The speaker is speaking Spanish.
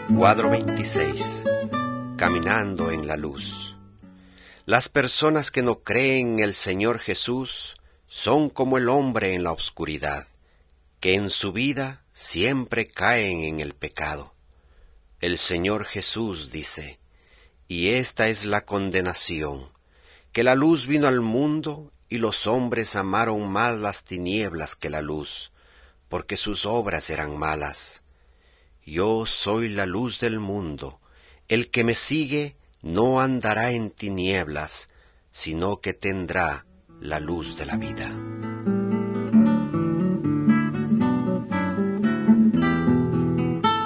Cuadro 26. Caminando en la luz. Las personas que no creen en el Señor Jesús son como el hombre en la oscuridad, que en su vida siempre caen en el pecado. El Señor Jesús dice, y esta es la condenación, que la luz vino al mundo y los hombres amaron más las tinieblas que la luz, porque sus obras eran malas. Yo soy la luz del mundo. El que me sigue no andará en tinieblas, sino que tendrá la luz de la vida.